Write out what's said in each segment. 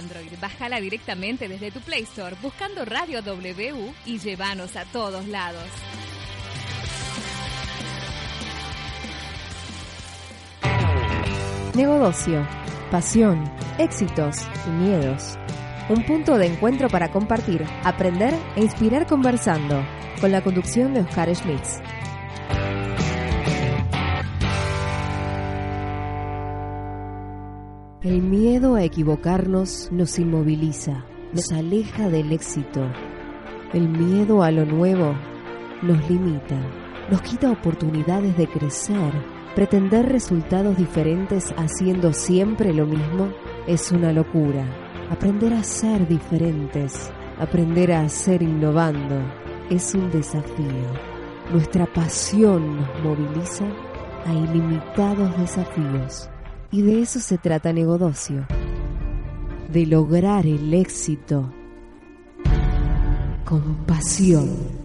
Android. Bájala directamente desde tu Play Store buscando Radio WU y llévanos a todos lados. Negodocio, pasión, éxitos y miedos. Un punto de encuentro para compartir, aprender e inspirar conversando, con la conducción de Oscar Schmitz. El miedo a equivocarnos nos inmoviliza, nos aleja del éxito. El miedo a lo nuevo nos limita, nos quita oportunidades de crecer. Pretender resultados diferentes haciendo siempre lo mismo es una locura. Aprender a ser diferentes, aprender a ser innovando, es un desafío. Nuestra pasión nos moviliza a ilimitados desafíos. Y de eso se trata Negodocio, de lograr el éxito con pasión.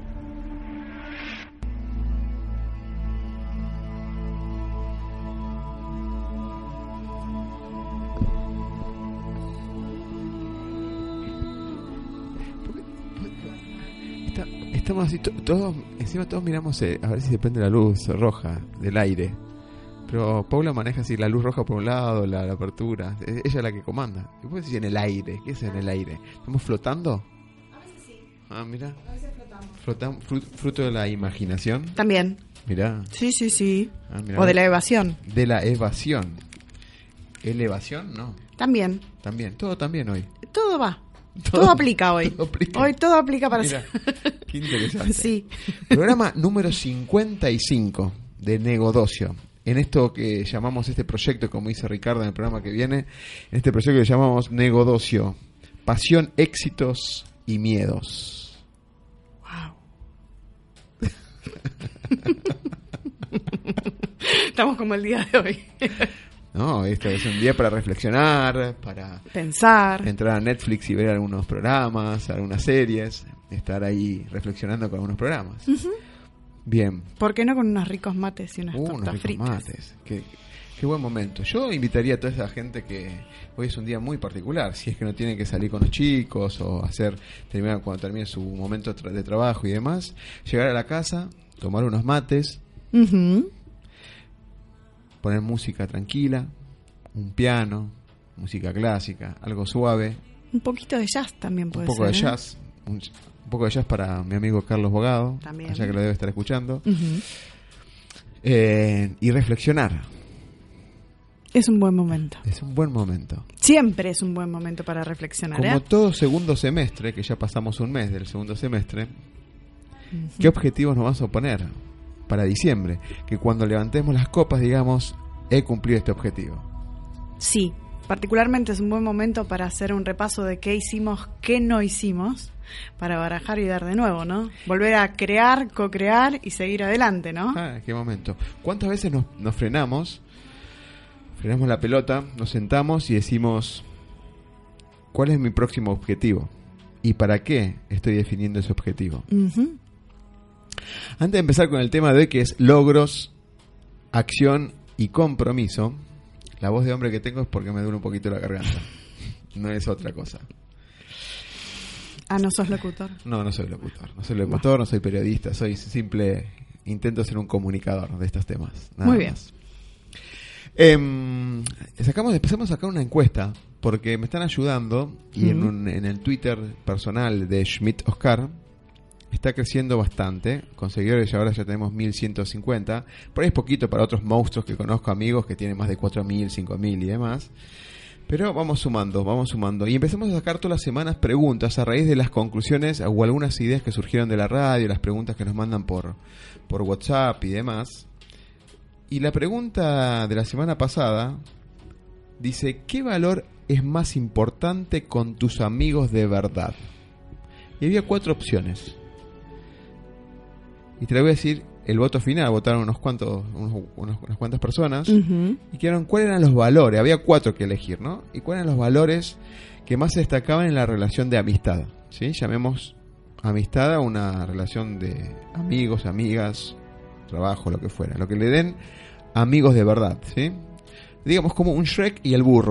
Estamos así, todos miramos a ver si se prende la luz roja del aire. Pero Paula maneja así la luz roja por un lado, la apertura. Ella es la que comanda. ¿Qué puedes decir en el aire? ¿Qué es en el aire? ¿Estamos flotando? A veces sí. Ah, mira. A veces flotamos. Fruto de la imaginación. También. Mirá. Sí. Ah, mirá. O de la evasión. De la evasión. ¿Elevación? No. También. Todo también hoy. Todo va. Todo aplica hoy. Todo aplica. Hoy todo aplica para Mira, qué interesante. Sí. Programa número 55 de Negodocio. En esto que llamamos este proyecto, como dice Ricardo en el programa que viene, en este proyecto que llamamos Negodocio, pasión, éxitos y miedos. Wow. Estamos como el día de hoy. No, este es un día para reflexionar, para pensar, entrar a Netflix y ver algunos programas, algunas series, estar ahí reflexionando con algunos programas. Uh-huh. Bien. ¿Por qué no con unos ricos mates y unas tortas fritas? Mates. Qué buen momento. Yo invitaría a toda esa gente que hoy es un día muy particular, si es que no tienen que salir con los chicos o cuando termine su momento de trabajo y demás, llegar a la casa, tomar unos mates, uh-huh, poner música tranquila, un piano, música clásica, algo suave. Un poquito de jazz también puede ser. Un poco de jazz. Un poco de jazz para mi amigo Carlos Bogado, también, allá que lo debe estar escuchando. Uh-huh. Y reflexionar. Es un buen momento. Es un buen momento. Siempre es un buen momento para reflexionar. Como todo segundo semestre, que ya pasamos un mes del segundo semestre, uh-huh, ¿qué objetivos nos vamos a poner para diciembre? Que cuando levantemos las copas digamos, he cumplido este objetivo. Sí, particularmente es un buen momento para hacer un repaso de qué hicimos, qué no hicimos, para barajar y dar de nuevo, ¿no? Volver a crear, co-crear y seguir adelante, ¿no? Ah, qué momento. ¿Cuántas veces nos frenamos la pelota, nos sentamos y decimos, ¿cuál es mi próximo objetivo? ¿Y para qué estoy definiendo ese objetivo? Uh-huh. Antes de empezar con el tema de hoy, que es logros, acción y compromiso, la voz de hombre que tengo es porque me duele un poquito la garganta. No es otra cosa. Ah, ¿no sos locutor? No soy locutor. No soy periodista. Intento ser un comunicador de estos temas. Muy bien. Más. Empezamos a sacar una encuesta porque me están ayudando y en el Twitter personal de Schmidt Oscar está creciendo bastante, con seguidores ahora ya tenemos 1150, por ahí es poquito para otros monstruos que conozco, amigos que tienen más de 4000, 5000 y demás, pero vamos sumando y empezamos a sacar todas las semanas preguntas a raíz de las conclusiones o algunas ideas que surgieron de la radio, las preguntas que nos mandan por WhatsApp y demás. Y la pregunta de la semana pasada dice, ¿qué valor es más importante con tus amigos de verdad? Y había 4 opciones. Y te la voy a decir el voto final. Votaron unas cuantas personas. Uh-huh. Y quedaron cuáles eran los valores. Había 4 que elegir, ¿no? Y cuáles eran los valores que más se destacaban en la relación de amistad, ¿sí? Llamemos amistad a una relación de amigos, amigas, trabajo, lo que fuera, lo que le den amigos de verdad, ¿sí? Digamos como un Shrek y el burro,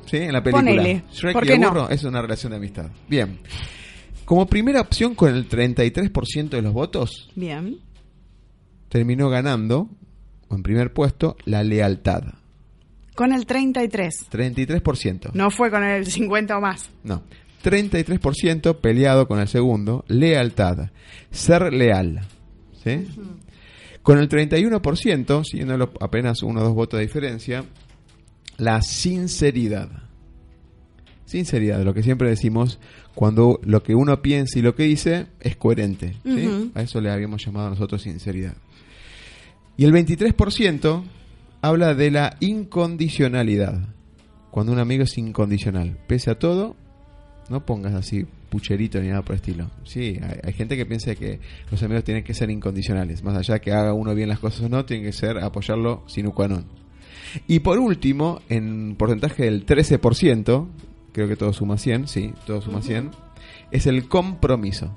¿Sí? En la película. Ponele. Shrek ¿Por y qué el no? burro es una relación de amistad. Bien. Como primera opción, con el 33% de los votos, Bien. terminó ganando, o en primer puesto, la lealtad. Con el 33. 33%. No fue con el 50 o más. No. 33% peleado con el segundo, lealtad. Ser leal. ¿Sí? Con el 31%, siguiendo apenas 1 o 2 votos de diferencia, la sinceridad. Sinceridad, lo que siempre decimos, cuando lo que uno piensa y lo que dice es coherente. ¿Sí? Ujú. A eso le habíamos llamado nosotros sinceridad. Y el 23% habla de la incondicionalidad. Cuando un amigo es incondicional, pese a todo, no pongas así pucherito ni nada por el estilo. Sí, hay gente que piensa que los amigos tienen que ser incondicionales. Más allá que haga uno bien las cosas o no, tiene que ser apoyarlo sine qua non. Y por último, en porcentaje del 13%, creo que todo suma 100, sí, todo suma 100, es el compromiso.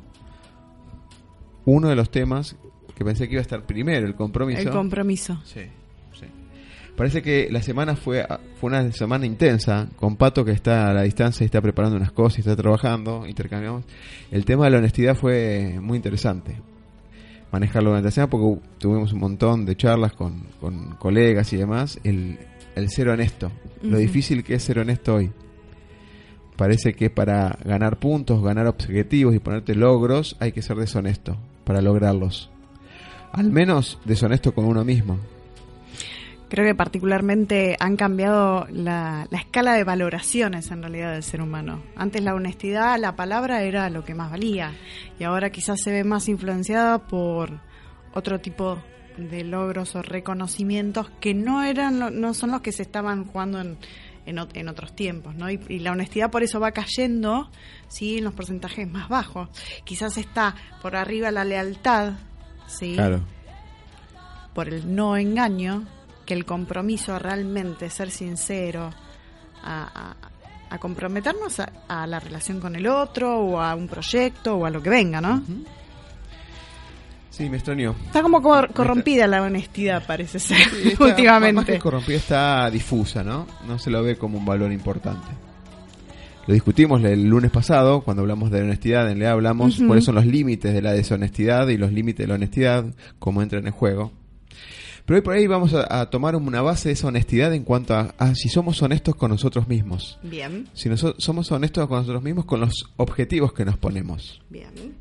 Uno de los temas que pensé que iba a estar primero, el compromiso. El compromiso. Sí, sí. Parece que la semana fue una semana intensa, con Pato que está a la distancia y está preparando unas cosas y está trabajando, intercambiamos. El tema de la honestidad fue muy interesante. Manejarlo durante la semana porque tuvimos un montón de charlas con colegas y demás. El ser honesto, lo difícil que es ser honesto hoy. Parece que para ganar puntos, ganar objetivos y ponerte logros, hay que ser deshonesto para lograrlos. Al menos deshonesto con uno mismo. Creo que particularmente han cambiado la escala de valoraciones en realidad del ser humano. Antes la honestidad, la palabra era lo que más valía y ahora quizás se ve más influenciada por otro tipo de logros o reconocimientos que no son los que se estaban jugando en otros tiempos, ¿no? Y la honestidad por eso va cayendo, ¿sí? En los porcentajes más bajos. Quizás está por arriba la lealtad, ¿sí? Claro. Por el no engaño, que el compromiso realmente, ser sincero, a comprometernos a la relación con el otro o a un proyecto o a lo que venga, ¿no? Sí, me extrañó. Está como corrompida la honestidad, parece ser, Sí, está, últimamente. más que corrompida, está difusa, ¿no? No se lo ve como un valor importante. Lo discutimos el lunes pasado, cuando hablamos de honestidad, en realidad hablamos cuáles son los límites de la deshonestidad y los límites de la honestidad, cómo entra en el juego. Pero hoy por ahí vamos a tomar una base de esa honestidad en cuanto a si somos honestos con nosotros mismos. Bien, Si somos honestos con nosotros mismos con los objetivos que nos ponemos. bien.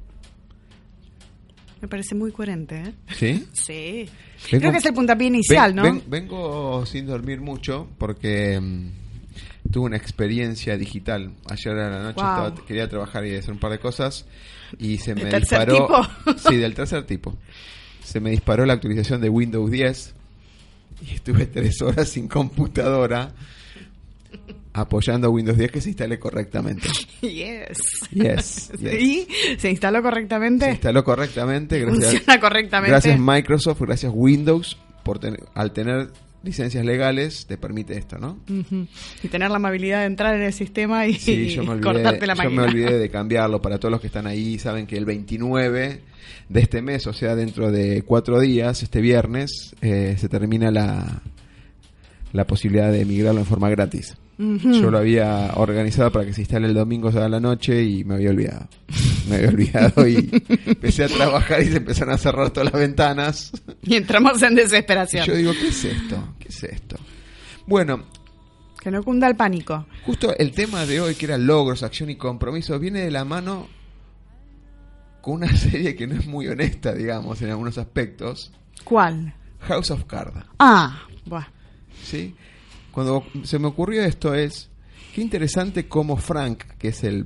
Me parece muy coherente, ¿eh? ¿Sí? Sí. Vengo- Creo que es el puntapié inicial, ¿no? Vengo sin dormir mucho porque tuve una experiencia digital. Ayer a la noche Wow. quería trabajar y hacer un par de cosas y se me ¿Del tercer disparó. tipo? Sí, del tercer tipo. Se me disparó la actualización de Windows 10 y estuve 3 horas sin computadora apoyando a Windows 10 que se instale correctamente. Yes. Yes, yes. ¿Y se instaló correctamente? Se instaló correctamente. Funciona correctamente. Gracias Microsoft, gracias Windows, al tener licencias legales, te permite esto, ¿no? Ujú. Y tener la amabilidad de entrar en el sistema y, Sí, yo me cortarte la máquina. olvidé de cambiarlo. Para todos los que están ahí, saben que el 29 de este mes, o sea, dentro de 4 días, este viernes, se termina la posibilidad de migrarlo en forma gratis. Ujú. Yo lo había organizado para que se instale el domingo a la noche y me había olvidado. Me había olvidado y empecé a trabajar y se empezaron a cerrar todas las ventanas. Y entramos en Y desesperación. yo digo, ¿qué es esto? ¿Qué es esto? Bueno, Que no cunda el pánico. justo el tema de hoy, que era logros, acción y compromiso, viene de la mano con una serie que no es muy honesta, digamos, en algunos aspectos. ¿Cuál? House of Cards. Ah, buah. ¿Sí? Cuando se me ocurrió esto qué interesante cómo Frank, que es el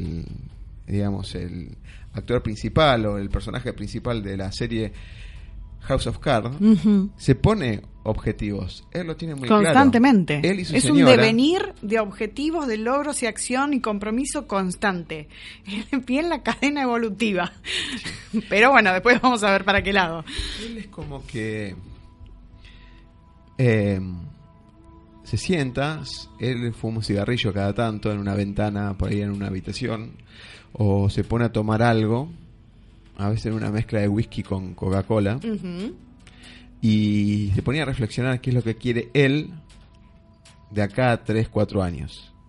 actor principal o el personaje principal de la serie House of Cards, Ujú. se pone objetivos. Él lo tiene muy Constantemente. claro. Él y su es señora. un devenir de objetivos, de logros y acción y compromiso constante. En pie en la cadena evolutiva. Pero bueno, después vamos a ver para qué lado. Él es como que se sienta, él fuma un cigarrillo cada tanto en una ventana por ahí en una habitación, o se pone a tomar algo, a veces una mezcla de whisky con Coca-Cola, Ujú. y se ponía a reflexionar qué es lo que quiere él de acá a 3-4 años.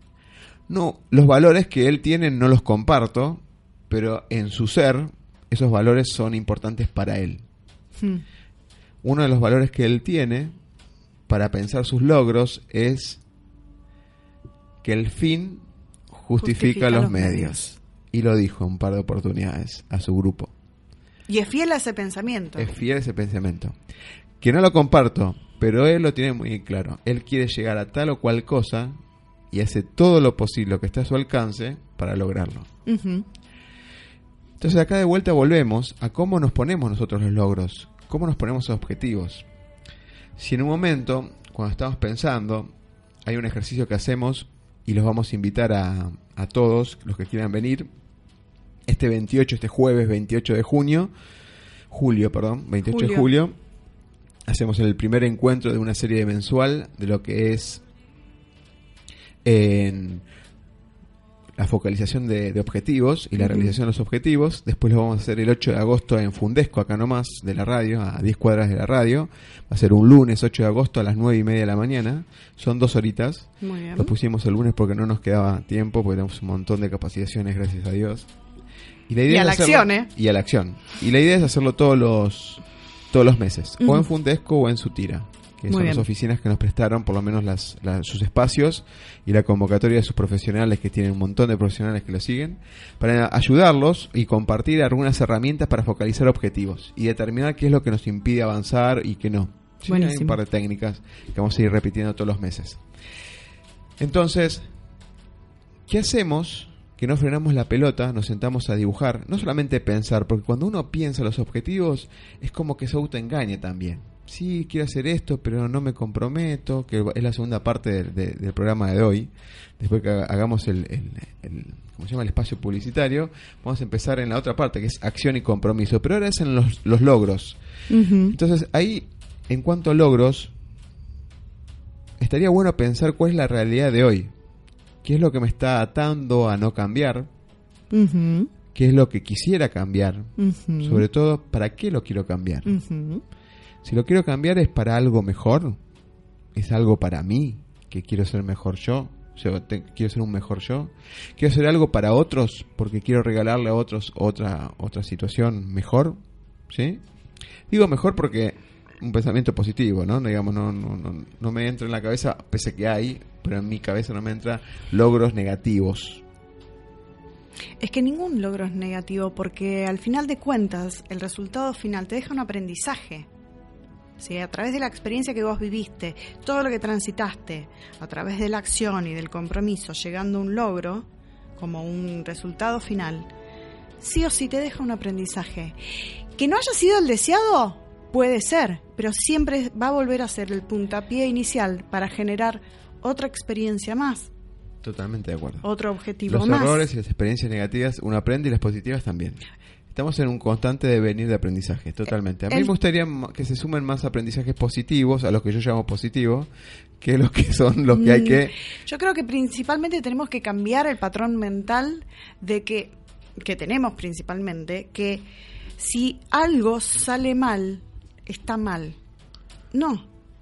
No, los valores que él tiene no los comparto, pero en su ser esos valores son importantes para él. Uno de los valores que él tiene para pensar sus logros es que el fin justifica los medios. Y lo dijo en un par de oportunidades a su grupo. Y es fiel a ese pensamiento. Es fiel a ese pensamiento. Que no lo comparto, pero él lo tiene muy claro. Él quiere llegar a tal o cual cosa y hace todo lo posible que está a su alcance para lograrlo. Entonces acá de vuelta volvemos a cómo nos ponemos nosotros los logros, cómo nos ponemos los objetivos. Si en un momento, cuando estamos pensando, hay un ejercicio que hacemos y los vamos a invitar a todos los que quieran venir, este jueves 28 de julio, 28 de julio, hacemos el primer encuentro de una serie mensual de lo que es en la focalización de objetivos y la realización de los objetivos. Después lo vamos a hacer el 8 de agosto en Fundesco, acá nomás, de la radio, a 10 cuadras de la radio. Va a ser un lunes 8 de agosto a las 9:30 de la mañana. Son 2 horitas. Muy bien. Lo pusimos el lunes porque no nos quedaba tiempo, porque tenemos un montón de capacitaciones, gracias a Dios. Y la idea a la acción, Y a la acción. Y la idea es hacerlo todos los meses, o en Fundesco o en Sutira, que son las oficinas que nos prestaron por lo menos sus espacios y la convocatoria de sus profesionales, que tienen un montón de profesionales que lo siguen, para ayudarlos y compartir algunas herramientas para focalizar objetivos y determinar qué es lo que nos impide avanzar y qué no. Sí, hay un par de técnicas que vamos a ir repitiendo todos los meses. Entonces, ¿qué hacemos? Que no frenamos la pelota, nos sentamos a dibujar, no solamente pensar, porque cuando uno piensa los objetivos es como que se autoengaña también. Sí, quiero hacer esto, pero no me comprometo, que es la segunda parte del programa de hoy. Después que hagamos el ¿cómo se llama? El espacio publicitario, vamos a empezar en la otra parte, que es acción y compromiso, pero ahora es en los logros. Entonces ahí, en cuanto a logros, estaría bueno pensar cuál es la realidad de hoy. ¿Qué es lo que me está atando a no cambiar? ¿Qué es lo que quisiera cambiar? Sobre todo, ¿para qué lo quiero cambiar? Si lo quiero cambiar, ¿es para algo mejor? ¿Es algo para mí? ¿Que quiero ser mejor yo? O sea, ¿quiero ser un mejor yo? ¿Quiero hacer algo para otros porque quiero regalarle a otros otra situación mejor? ¿Sí? Digo mejor porque un pensamiento positivo, ¿no? Digamos, no me entra en la cabeza, pese que hay, pero en mi cabeza no me entra logros negativos. Es que ningún logro es negativo, porque al final de cuentas el resultado final te deja un aprendizaje. ¿Sí? A través de la experiencia que vos viviste, todo lo que transitaste, a través de la acción y del compromiso, llegando a un logro como un resultado final, sí o sí te deja un aprendizaje. Que no haya sido el deseado, puede ser, pero siempre va a volver a ser el puntapié inicial para generar otra experiencia más. Totalmente de acuerdo. Otro objetivo más. Los errores y las experiencias negativas uno aprende, y las positivas también. Estamos en un constante devenir de aprendizaje, totalmente. A mí me gustaría que se sumen más aprendizajes positivos, a los que yo llamo positivos, que los que son los que hay que... Yo creo que principalmente tenemos que cambiar el patrón mental de que tenemos principalmente, que si algo sale mal, está mal. No.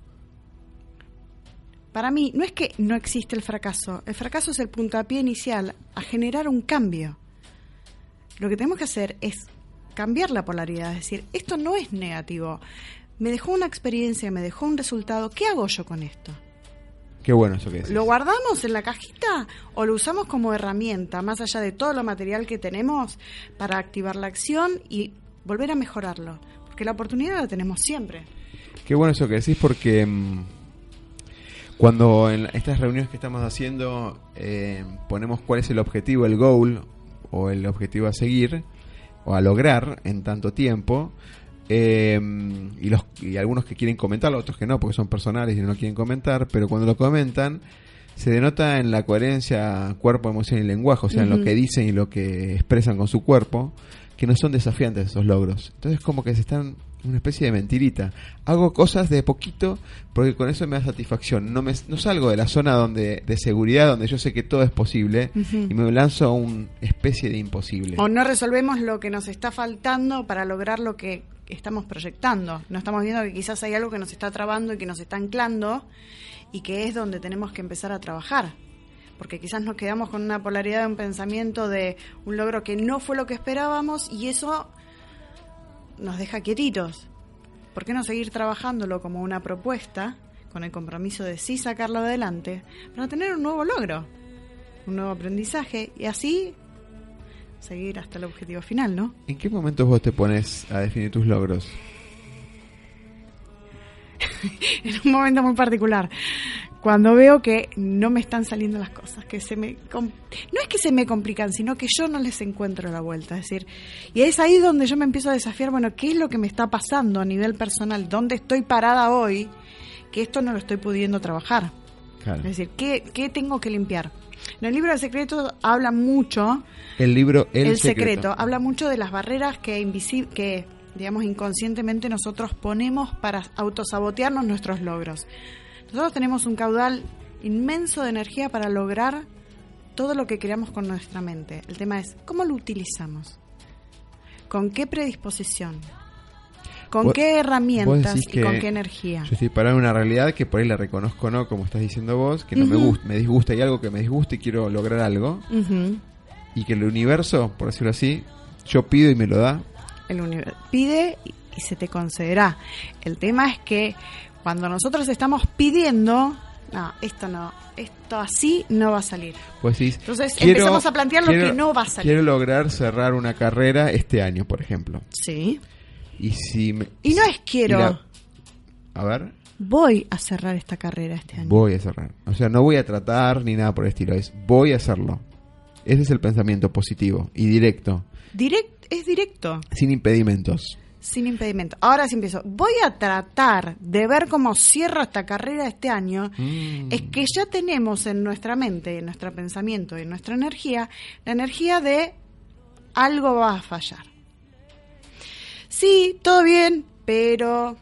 Para mí, no es que no existe el fracaso es el puntapié inicial a generar un cambio. Lo que tenemos que hacer es cambiar la polaridad, es decir, esto no es negativo, me dejó una experiencia, me dejó un resultado, ¿qué hago yo con esto? Qué bueno eso que decís. ¿Lo guardamos en la cajita o lo usamos como herramienta, más allá de todo lo material que tenemos, para activar la acción y volver a mejorarlo? Porque la oportunidad la tenemos siempre. Qué bueno eso que decís, porque cuando en estas reuniones que estamos haciendo ponemos cuál es el objetivo, el goal, o el objetivo a seguir o a lograr en tanto tiempo, y algunos que quieren comentarlo, otros que no, porque son personales y no quieren comentar, pero cuando lo comentan se denota en la coherencia cuerpo, emoción y lenguaje, o sea, en lo que dicen y lo que expresan con su cuerpo, que no son desafiantes esos logros. Entonces como que se están una especie de mentirita. Hago cosas de poquito porque con eso me da satisfacción. No salgo de la zona de seguridad, donde yo sé que todo es posible, y me lanzo a una especie de imposible. O no resolvemos lo que nos está faltando para lograr lo que estamos proyectando. No estamos viendo que quizás hay algo que nos está trabando y que nos está anclando, y que es donde tenemos que empezar a trabajar. porque quizás nos quedamos con una polaridad de un pensamiento de un logro que no fue lo que esperábamos y eso nos deja quietitos. ¿Por qué no seguir trabajándolo como una propuesta, con el compromiso de sí sacarlo adelante, para tener un nuevo logro, un nuevo aprendizaje y así seguir hasta el objetivo final, ¿no? ¿En qué momentos vos te pones a definir tus logros? En un momento muy particular, cuando veo que no me están saliendo las cosas, que no es que se me complican, sino que yo no les encuentro la vuelta, es decir, y es ahí donde yo me empiezo a desafiar, bueno, ¿qué es lo que me está pasando a nivel personal? ¿Dónde estoy parada hoy? Que esto no lo estoy pudiendo trabajar. Claro. Es decir, ¿qué tengo que limpiar? En el libro El Secreto habla mucho. El libro El Secreto habla mucho de las barreras que digamos, inconscientemente nosotros ponemos para autosabotearnos nuestros logros. Nosotros tenemos un caudal inmenso de energía para lograr todo lo que queramos con nuestra mente. El tema es, ¿cómo lo utilizamos? ¿Con qué predisposición? ¿Con qué herramientas y con qué energía? Yo estoy parado en una realidad que por ahí la reconozco, ¿no? Como estás diciendo vos, que no me gusta, me disgusta, hay algo que me disgusta y quiero lograr algo. Y que el universo, por decirlo así, yo pido y me lo da. El universo pide y se te concederá. El tema es que cuando nosotros estamos pidiendo, esto así no va a salir. Pues decís, entonces empezamos a plantear lo que no va a salir. Quiero lograr cerrar una carrera este año, por ejemplo. Sí. Y no es quiero. A ver. Voy a cerrar esta carrera este año. Voy a cerrar. O sea, no voy a tratar ni nada por el estilo. Es voy a hacerlo. Ese es el pensamiento positivo y directo. Es directo. Sin impedimentos. Sin impedimento. Ahora sí empiezo. Voy a tratar de ver cómo cierro esta carrera este año. Es que ya tenemos en nuestra mente, en nuestro pensamiento y en nuestra energía, la energía de algo va a fallar. Sí, todo bien, pero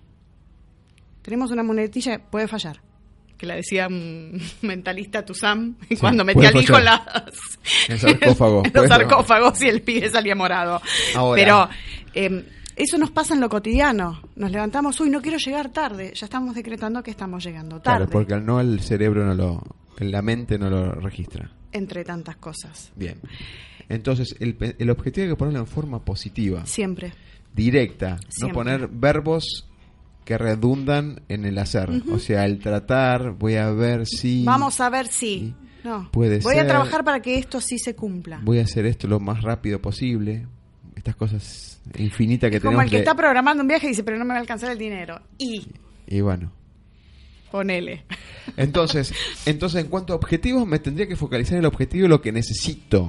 tenemos una monedilla, puede fallar. Que la decía un mentalista Tuzán cuando metía al hijo en el sarcófago. En los sarcófagos y el pibe salía morado. Ahora. Pero eso nos pasa en lo cotidiano. Nos levantamos, no quiero llegar tarde. Ya estamos decretando que estamos llegando tarde. Claro, porque el cerebro la mente no lo registra. Entre tantas cosas. Bien. Entonces, el objetivo hay que ponerlo en forma positiva. Siempre. Directa. Siempre. No poner verbos que redundan en el hacer. O sea, el tratar, voy a ver si... Vamos a ver si... No. Puede voy ser, a trabajar para que esto sí se cumpla. Voy a hacer esto lo más rápido posible. Estas cosas infinitas que tenemos. Como el que está programando un viaje y dice, pero no me va a alcanzar el dinero. Y bueno. Ponele. Entonces, en cuanto a objetivos, me tendría que focalizar en el objetivo y lo que necesito.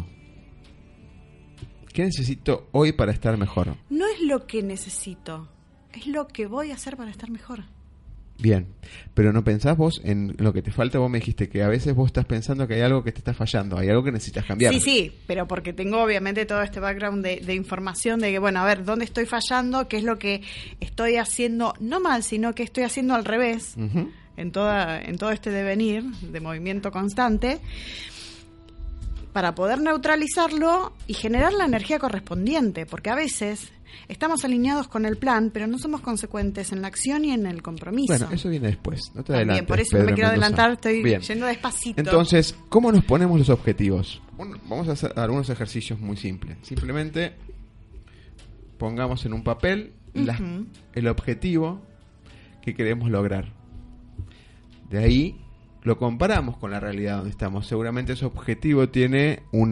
¿Qué necesito hoy para estar mejor? No es lo que necesito, es lo que voy a hacer para estar mejor. Bien, pero ¿no pensás vos en lo que te falta? Vos me dijiste que a veces vos estás pensando que hay algo que te está fallando, hay algo que necesitas cambiar. Sí, pero porque tengo obviamente todo este background de información de que, bueno, a ver, ¿dónde estoy fallando? ¿Qué es lo que estoy haciendo no mal, sino que estoy haciendo al revés? En todo este devenir de movimiento constante, para poder neutralizarlo y generar la energía correspondiente, porque a veces estamos alineados con el plan, pero no somos consecuentes en la acción y en el compromiso. Bueno, eso viene después, no te adelantes. Bien, por eso Pedro no me quiero Mendoza. adelantar, estoy Bien. yendo despacito. Entonces, ¿cómo nos ponemos los objetivos? Bueno, vamos a hacer algunos ejercicios muy simples. Simplemente pongamos en un papel el objetivo que queremos lograr. De ahí lo comparamos con la realidad donde estamos. Seguramente ese objetivo tiene un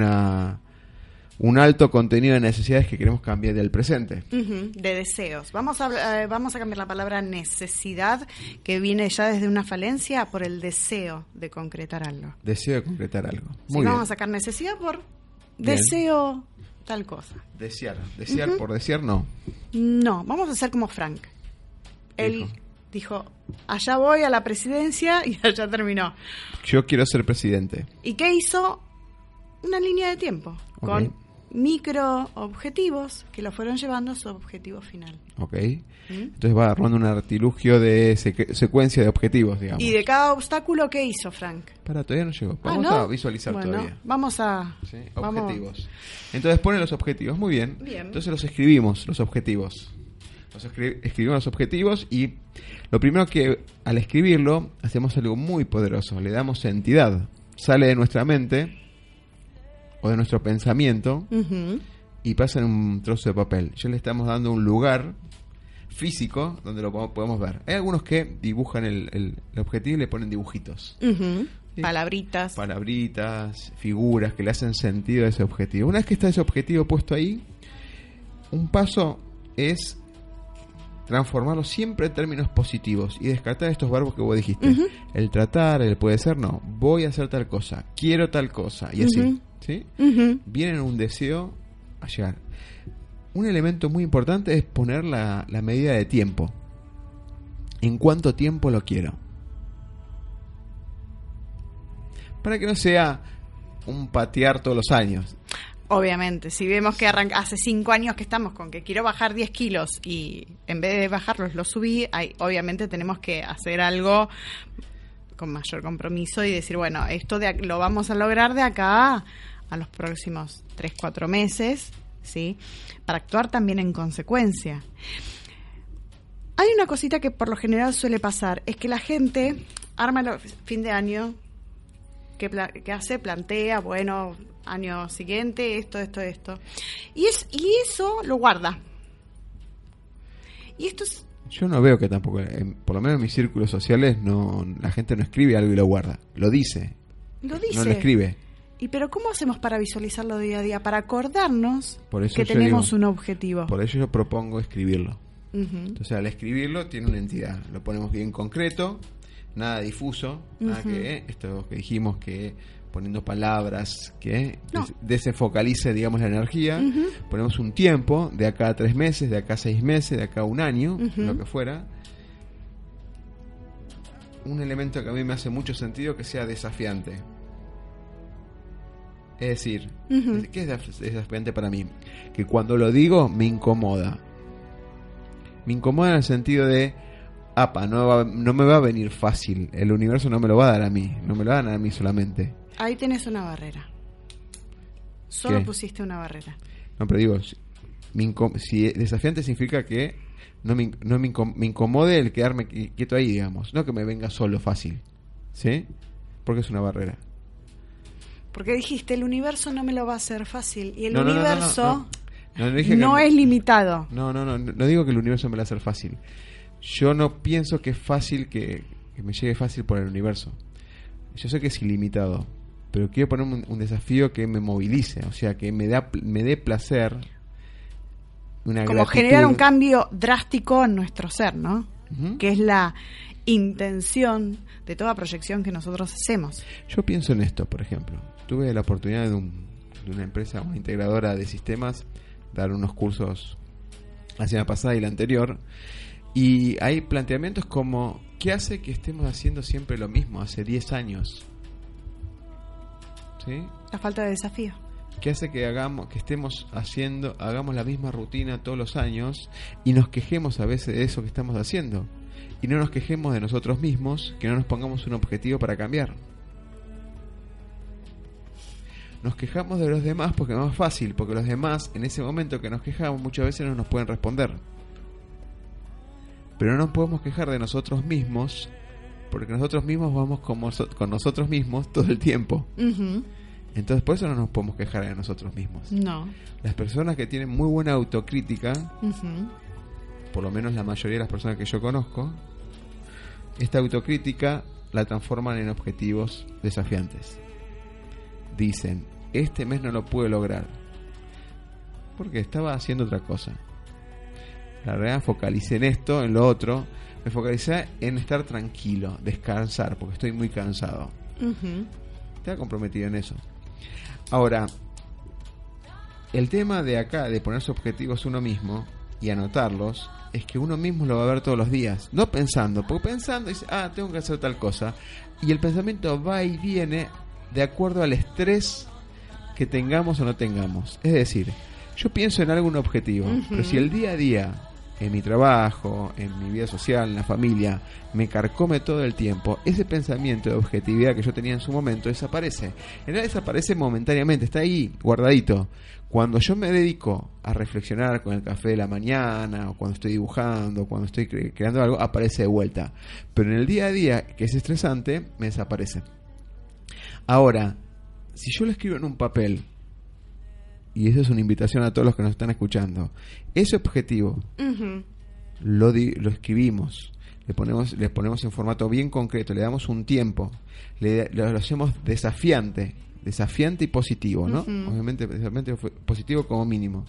alto contenido de necesidades que queremos cambiar del presente. De deseos. Vamos a cambiar la palabra necesidad, que viene ya desde una falencia, por el deseo de concretar algo. Deseo de concretar algo. Muy bien. Vamos a sacar necesidad por deseo tal cosa. Desear por desear, no. No, vamos a hacer como Frank. Él dijo, allá voy a la presidencia y allá terminó. Yo quiero ser presidente. ¿Y qué hizo? Una línea de tiempo con micro objetivos que lo fueron llevando a su objetivo final. Entonces va armando un artilugio de secuencia de objetivos, digamos. ¿Y de cada obstáculo qué hizo Frank? Todavía no llegó. Vamos a visualizar todavía. Vamos a... ¿Sí? Objetivos. Entonces pone los objetivos. Muy bien. Entonces los escribimos, los objetivos. Escribimos los objetivos y lo primero que al escribirlo hacemos algo muy poderoso. Le damos entidad sale de nuestra mente o de nuestro pensamiento y pasa en un trozo de papel. Ya le estamos dando un lugar físico donde lo podemos ver. Hay algunos que dibujan el objetivo y le ponen dibujitos. ¿Sí? Palabritas, figuras que le hacen sentido a ese objetivo. Una vez que está ese objetivo puesto ahí, un paso es transformarlo siempre en términos positivos y descartar estos verbos que vos dijiste. El tratar, el puede ser, no. Voy a hacer tal cosa, quiero tal cosa, y así. ¿Sí? Viene un deseo a llegar. Un elemento muy importante es poner la medida de tiempo. ¿En cuánto tiempo lo quiero? Para que no sea un patear todos los años. Obviamente, si vemos que hace 5 años que estamos con que quiero bajar 10 kilos y en vez de bajarlos los subí, obviamente tenemos que hacer algo con mayor compromiso y decir, bueno, esto lo vamos a lograr de acá a los próximos 3-4 meses, ¿sí? Para actuar también en consecuencia. Hay una cosita que por lo general suele pasar, es que la gente arma el fin de año, que hace, plantea, bueno, año siguiente, esto. Y eso lo guarda. Y esto es... Yo no veo que tampoco, por lo menos en mis círculos sociales, la gente no escribe algo y lo guarda. Lo dice. No lo escribe. Pero ¿cómo hacemos para visualizarlo día a día? Para acordarnos que tenemos un objetivo. Por eso yo propongo escribirlo. Entonces, al escribirlo, tiene una entidad. Lo ponemos bien concreto, nada difuso, nada que esto que dijimos que poniendo palabras que desenfocalice, digamos, la energía. Ponemos un tiempo, de acá a 3 meses, de acá a 6 meses, de acá a 1 año, lo que fuera. Un elemento que a mí me hace mucho sentido que sea desafiante. Es decir, ¿qué es desafiante para mí? Que cuando lo digo me incomoda. Me incomoda en el sentido de no me va a venir fácil. El universo no me lo va a dar a mí. No me lo va a dar a mí solamente. Ahí tenés una barrera. Solo ¿Qué? Pusiste una barrera. No, pero digo, si desafiante significa que me incomode el quedarme quieto ahí, digamos. No que me venga solo fácil. ¿Sí? Porque es una barrera. Porque dijiste, el universo no me lo va a hacer fácil. Y el universo no es limitado. No digo que el universo me lo va a hacer fácil. Yo no pienso que es fácil que me llegue fácil por el universo. Yo sé que es ilimitado, pero quiero poner un desafío que me movilice, o sea, que me dé placer, una como gratitud. Generar un cambio drástico en nuestro ser, ¿no? Que es la intención de toda proyección que nosotros hacemos. Yo pienso en esto, por ejemplo. Tuve la oportunidad de una empresa, una integradora de sistemas, dar unos cursos la semana pasada y la anterior. Y hay planteamientos como, ¿qué hace que estemos haciendo siempre lo mismo hace 10 años? ¿Sí? La falta de desafío. ¿Qué hace que hagamos la misma rutina todos los años y nos quejemos a veces de eso que estamos haciendo? Y no nos quejemos de nosotros mismos, que no nos pongamos un objetivo para cambiar. Nos quejamos de los demás porque es más fácil, porque los demás en ese momento que nos quejamos muchas veces no nos pueden responder. Pero no nos podemos quejar de nosotros mismos, porque nosotros mismos vamos con nosotros mismos todo el tiempo. Entonces por eso no nos podemos quejar de nosotros mismos. No. Las personas que tienen muy buena autocrítica, por lo menos la mayoría de las personas que yo conozco, esta autocrítica la transforman en objetivos desafiantes. Dicen, este mes no lo pude lograr porque estaba haciendo otra cosa. La verdad, focalicé en esto, en lo otro. Me focalicé en estar tranquilo, descansar, porque estoy muy cansado. Estaba comprometido en eso. Ahora, el tema de acá, de ponerse objetivos uno mismo y anotarlos, es que uno mismo lo va a ver todos los días. No pensando, porque pensando dice, tengo que hacer tal cosa. Y el pensamiento va y viene de acuerdo al estrés que tengamos o no tengamos. Es decir, yo pienso en algún objetivo, pero si el día a día, en mi trabajo, en mi vida social, en la familia, me carcome todo el tiempo, ese pensamiento de objetividad que yo tenía en su momento desaparece. En realidad desaparece momentáneamente, está ahí guardadito. Cuando yo me dedico a reflexionar con el café de la mañana, o cuando estoy dibujando, o cuando estoy creando algo, aparece de vuelta. Pero en el día a día, que es estresante, me desaparece. Ahora, si yo lo escribo en un papel, y eso es una invitación a todos los que nos están escuchando, ese objetivo lo escribimos, le ponemos en formato bien concreto, le damos un tiempo, lo hacemos desafiante y positivo, ¿no? Obviamente positivo como mínimo.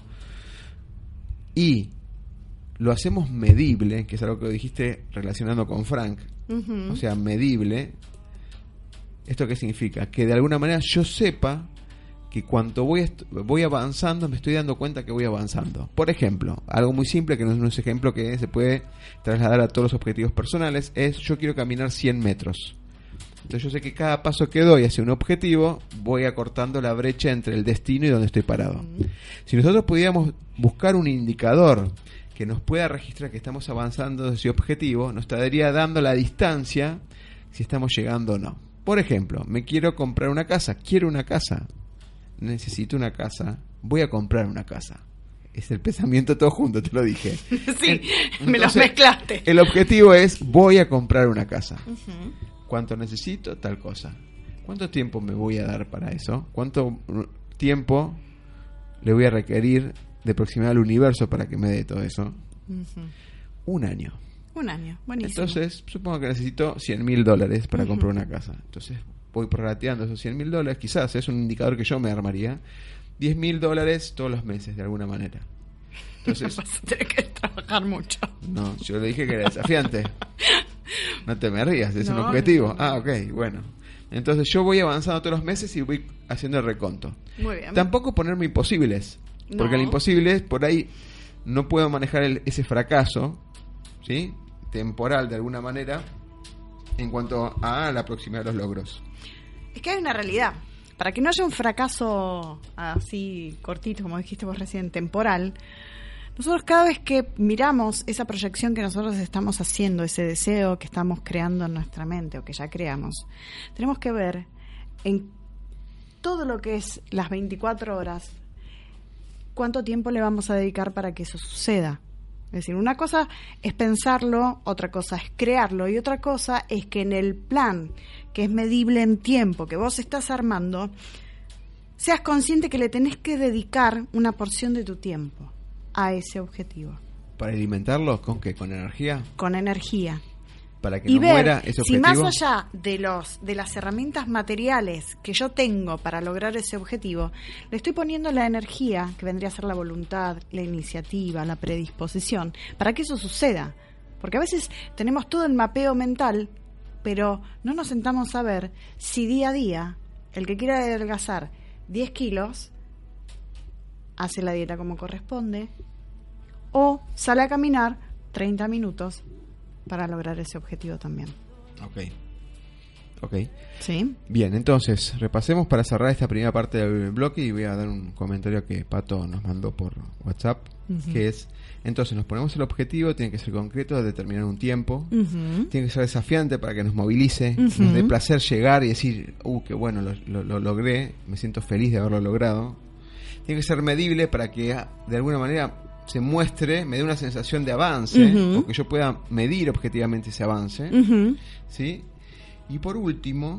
Y lo hacemos medible, que es algo que dijiste relacionando con Frank. O sea, medible. ¿Esto qué significa? Que de alguna manera yo sepa que cuanto voy avanzando, me estoy dando cuenta que voy avanzando. Por ejemplo, algo muy simple, que no es un ejemplo que se puede trasladar a todos los objetivos personales, es: yo quiero caminar 100 metros. Entonces yo sé que cada paso que doy hacia un objetivo, voy acortando la brecha entre el destino y donde estoy parado. Si nosotros pudiéramos buscar un indicador que nos pueda registrar que estamos avanzando hacia ese objetivo, nos estaría dando la distancia si estamos llegando o no. Por ejemplo, me quiero comprar una casa, quiero una casa, necesito una casa, voy a comprar una casa. Es el pensamiento todo junto, te lo dije. Sí, me los mezclaste. El objetivo es: voy a comprar una casa. ¿Cuánto necesito? Tal cosa. ¿Cuánto tiempo me voy a dar para eso? ¿Cuánto tiempo le voy a requerir de proximidad al universo para que me dé todo eso? 1 año. 1 año, buenísimo. Entonces, supongo que necesito $100,000 para comprar una casa. Entonces, voy prorrateando esos $100,000, quizás es un indicador que yo me armaría. $10,000 todos los meses, de alguna manera. Entonces, vas a tener que trabajar mucho. No, yo le dije que era desafiante. No te me rías, es un objetivo. No. Ok, bueno. Entonces yo voy avanzando todos los meses y voy haciendo el reconto. Muy bien. Tampoco ponerme imposibles, porque el imposible es, por ahí no puedo manejar ese fracaso, ¿sí?, temporal de alguna manera, en cuanto a la proximidad de los logros. Es que hay una realidad. Para que no haya un fracaso así cortito, como dijiste vos recién, temporal, nosotros cada vez que miramos esa proyección que nosotros estamos haciendo, ese deseo que estamos creando en nuestra mente o que ya creamos, tenemos que ver en todo lo que es las 24 horas cuánto tiempo le vamos a dedicar para que eso suceda. Es decir, una cosa es pensarlo, otra cosa es crearlo y otra cosa es que en el plan que es medible en tiempo que vos estás armando, seas consciente que le tenés que dedicar una porción de tu tiempo a ese objetivo. ¿Para alimentarlo? ¿Con qué? ¿Con energía? Con energía. Para que no muera ese objetivo. Si más allá de las herramientas materiales que yo tengo para lograr ese objetivo, le estoy poniendo la energía, que vendría a ser la voluntad, la iniciativa, la predisposición, para que eso suceda. Porque a veces tenemos todo el mapeo mental, pero no nos sentamos a ver si día a día el que quiera adelgazar 10 kilos hace la dieta como corresponde o sale a caminar 30 minutos para lograr ese objetivo también. Ok. ¿Sí? Bien, entonces, repasemos para cerrar esta primera parte del bloque y voy a dar un comentario que Pato nos mandó por WhatsApp, que es: entonces nos ponemos el objetivo, tiene que ser concreto, determinar un tiempo, tiene que ser desafiante para que nos movilice, nos dé placer llegar y decir, qué bueno, lo logré, me siento feliz de haberlo logrado. Tiene que ser medible para que de alguna manera se muestre, me dé una sensación de avance, o que yo pueda medir objetivamente ese avance, ¿sí? Y por último,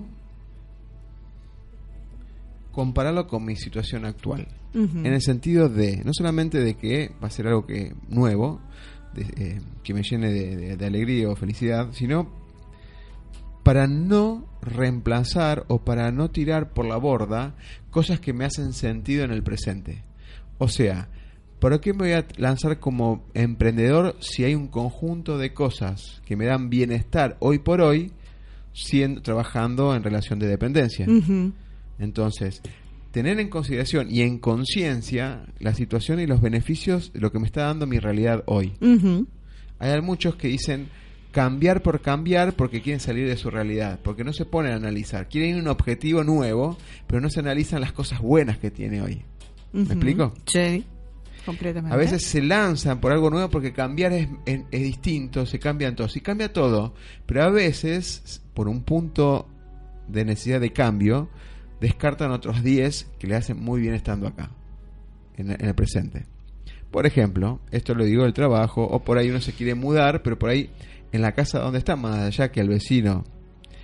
compararlo con mi situación actual, en el sentido de, no solamente de que va a ser algo nuevo, que me llene de alegría o felicidad, sino para no reemplazar o para no tirar por la borda cosas que me hacen sentido en el presente. O sea, ¿por qué me voy a lanzar como emprendedor si hay un conjunto de cosas que me dan bienestar hoy por hoy trabajando en relación de dependencia? Entonces, tener en consideración y en conciencia la situación y los beneficios de lo que me está dando mi realidad hoy. Hay muchos que dicen cambiar por cambiar porque quieren salir de su realidad, porque no se ponen a analizar. Quieren un objetivo nuevo, pero no se analizan las cosas buenas que tiene hoy. ¿Me explico? Sí. Completamente. A veces se lanzan por algo nuevo porque cambiar es distinto, se cambian todos y cambia todo, pero a veces por un punto de necesidad de cambio descartan otros 10 que le hacen muy bien estando acá en el presente. Por ejemplo, esto lo digo del trabajo, o por ahí uno se quiere mudar, pero por ahí en la casa donde está, más allá que el vecino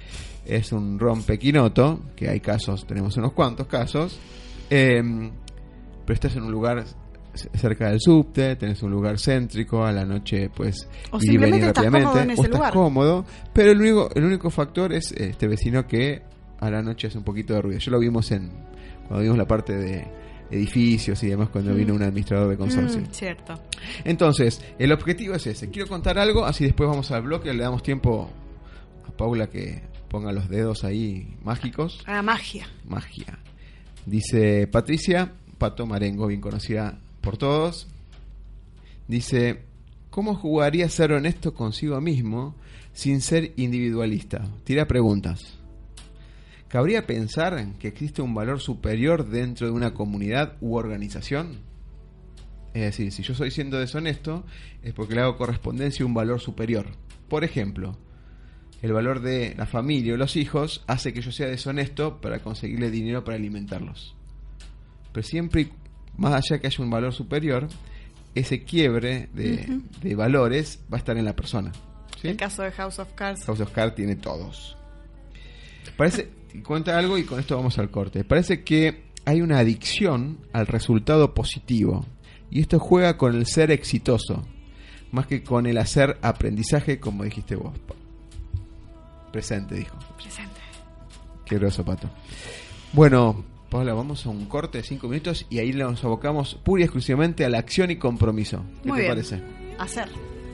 es un rompequinoto, que hay casos, tenemos unos cuantos casos, pero estás en un lugar cerca del subte, tenés un lugar céntrico, a la noche pues o ir y venir estás rápidamente, cómodo en ese estás lugar. cómodo, pero el único factor es este vecino que a la noche hace un poquito de ruido. Yo lo vimos cuando vimos la parte de edificios y demás, cuando vino un administrador de consorcio. Cierto. Entonces, el objetivo es ese. Quiero contar algo, así después vamos al bloque, le damos tiempo a Paula que ponga los dedos ahí mágicos. A la magia. Magia. Dice Patricia Pato Marengo, bien conocida por todos. Dice: ¿cómo jugaría ser honesto consigo mismo sin ser individualista? Tira preguntas. ¿Cabría pensar que existe un valor superior dentro de una comunidad u organización? Es decir, si yo estoy siendo deshonesto, es porque le hago correspondencia a un valor superior. Por ejemplo, el valor de la familia o los hijos hace que yo sea deshonesto para conseguirle dinero para alimentarlos. Pero siempre, más allá que haya un valor superior, ese quiebre de valores va a estar en la persona. ¿Sí? El caso de House of Cards. House of Cards tiene todos. Cuenta algo y con esto vamos al corte. Parece que hay una adicción al resultado positivo. Y esto juega con el ser exitoso, más que con el hacer aprendizaje, como dijiste vos. Presente, dijo. Presente. Qué groso, Pato. Bueno, Paula, vamos a un corte de 5 minutos y ahí nos abocamos pura y exclusivamente a la acción y compromiso. ¿Qué Muy te bien. parece? Hacer.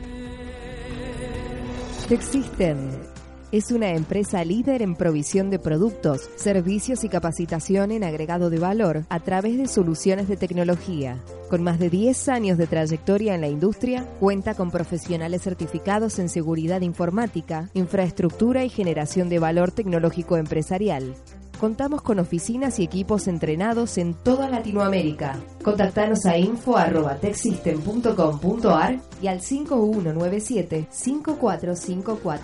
Texisten es una empresa líder en provisión de productos, servicios y capacitación en agregado de valor a través de soluciones de tecnología. Con más de 10 años de trayectoria en la industria, cuenta con profesionales certificados en seguridad informática, infraestructura y generación de valor tecnológico empresarial. Contamos con oficinas y equipos entrenados en toda Latinoamérica. Contactanos a info@texsystem.com.ar y al 5197-5454.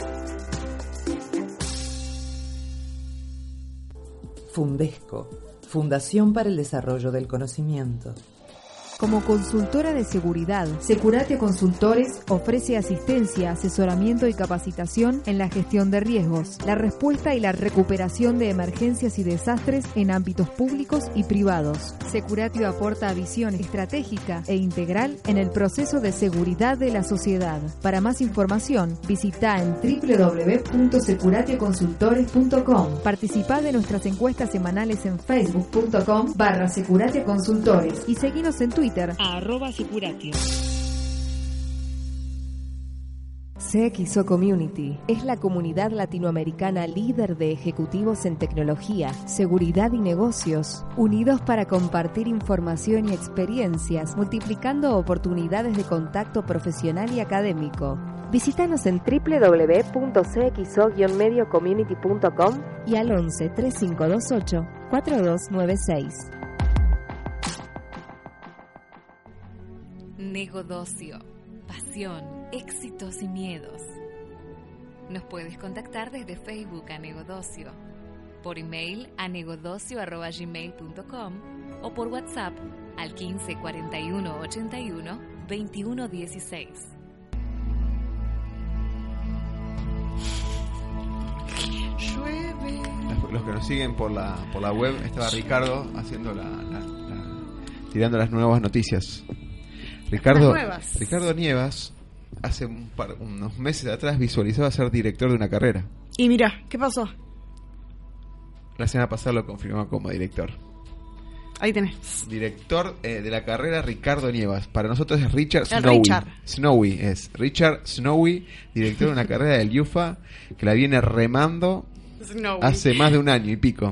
Fundesco, Fundación para el Desarrollo del Conocimiento. Como consultora de seguridad, Securate Consultores ofrece asistencia, asesoramiento y capacitación en la gestión de riesgos, la respuesta y la recuperación de emergencias y desastres en ámbitos públicos y privados. Securate aporta visión estratégica e integral en el proceso de seguridad de la sociedad. Para más información, visita en www.securateconsultores.com. Participá de nuestras encuestas semanales en facebook.com/Securate Consultores y seguinos en Twitter @Securatio. CXO Community es la comunidad latinoamericana líder de ejecutivos en tecnología, seguridad y negocios, unidos para compartir información y experiencias, multiplicando oportunidades de contacto profesional y académico. Visítanos en www.cxo-mediocommunity.com y al 11 3528 4296. Negodocio, pasión, éxitos y miedos. Nos puedes contactar desde Facebook a Negodocio, por email a negodocio@gmail.com o por WhatsApp al 15 41 81 21 16. Llueve. Los que nos siguen por la web, estaba Ricardo haciendo tirando las nuevas noticias. Ricardo Nievas hace unos meses atrás visualizaba ser director de una carrera. Y mira, ¿qué pasó? La semana pasada lo confirmó como director. Ahí tenés. Director de la carrera Ricardo Nievas. Para nosotros es Richard Snowy. Richard Snowy, director de una carrera del UFA que la viene remando hace más de un año y pico.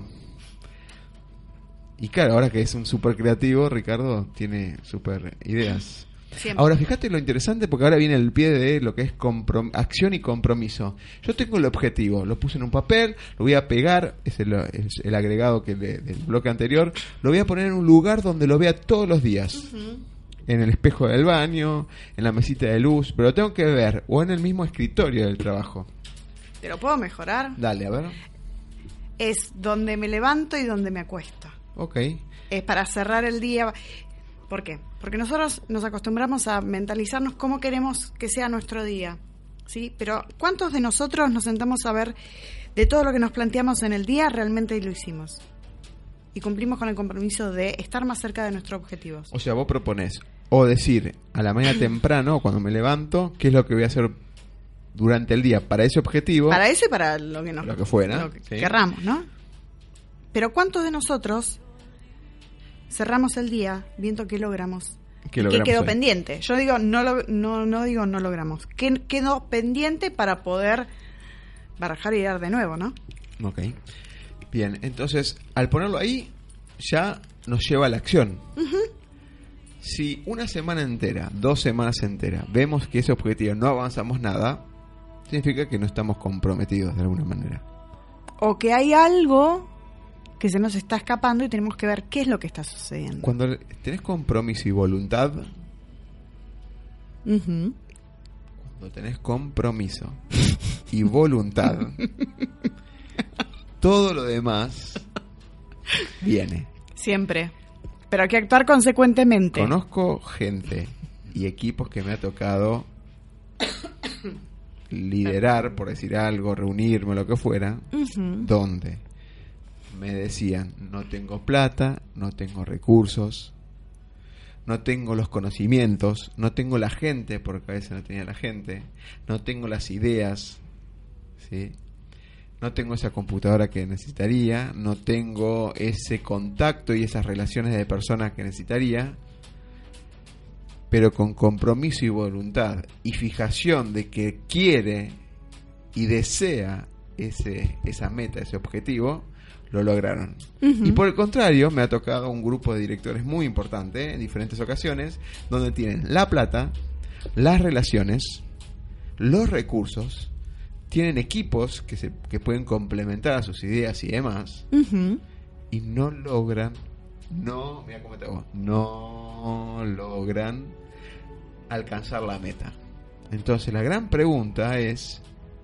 Y claro, ahora que es un súper creativo, Ricardo tiene súper ideas. Siempre. Ahora, fíjate lo interesante, porque ahora viene el pie de lo que es acción y compromiso. Yo tengo el objetivo, lo puse en un papel, lo voy a pegar, es el agregado del bloque anterior, lo voy a poner en un lugar donde lo vea todos los días. En el espejo del baño, en la mesita de luz, pero lo tengo que ver, o en el mismo escritorio del trabajo. ¿Te lo puedo mejorar? Dale, a ver. Es donde me levanto y donde me acuesto. Ok. Es para cerrar el día. ¿Por qué? Porque nosotros nos acostumbramos a mentalizarnos cómo queremos que sea nuestro día, ¿sí? Pero ¿cuántos de nosotros nos sentamos a ver de todo lo que nos planteamos en el día, realmente lo hicimos. Y cumplimos con el compromiso de estar más cerca de nuestros objetivos. O sea, vos proponés o decir a la mañana temprano, cuando me levanto, qué es lo que voy a hacer durante el día para ese objetivo. Para eso y para lo que fuera. Lo que querramos, ¿no? Pero ¿cuántos de nosotros cerramos el día viendo qué logramos? ¿Qué quedó hoy pendiente? Yo digo, no digo no logramos. ¿Qué quedó pendiente para poder barajar y dar de nuevo, no? Ok. Bien, entonces, al ponerlo ahí, ya nos lleva a la acción. Si una semana entera, 2 semanas enteras, vemos que ese objetivo no avanzamos nada, significa que no estamos comprometidos de alguna manera. O que hay algo que se nos está escapando y tenemos que ver qué es lo que está sucediendo. Cuando tenés compromiso y voluntad, cuando tenés compromiso y voluntad, todo lo demás viene. Siempre. Pero hay que actuar consecuentemente. Conozco gente y equipos que me ha tocado liderar, por decir algo, reunirme, lo que fuera, donde me decían, no tengo plata, no tengo recursos, no tengo los conocimientos, no tengo la gente, porque a veces no tenía la gente, no tengo las ideas, ¿sí? No tengo esa computadora que necesitaría, no tengo ese contacto y esas relaciones de personas que necesitaría, pero con compromiso y voluntad y fijación de que quiere y desea esa meta, ese objetivo, lo lograron. Y por el contrario, me ha tocado un grupo de directores muy importante en diferentes ocasiones, donde tienen la plata, las relaciones, los recursos, tienen equipos que pueden complementar a sus ideas y demás, y no logran, no logran alcanzar la meta. Entonces la gran pregunta es,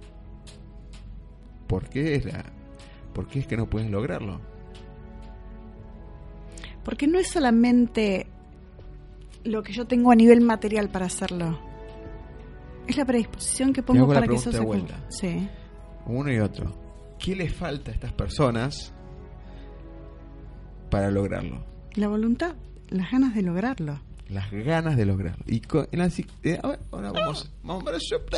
¿por qué es que no pueden lograrlo? Porque no es solamente lo que yo tengo a nivel material para hacerlo. Es la predisposición que pongo para que eso se cumpla. Sí. Uno y otro. ¿Qué les falta a estas personas para lograrlo? La voluntad, las ganas de lograrlo. Las ganas de lograrlo. Y ahora vamos para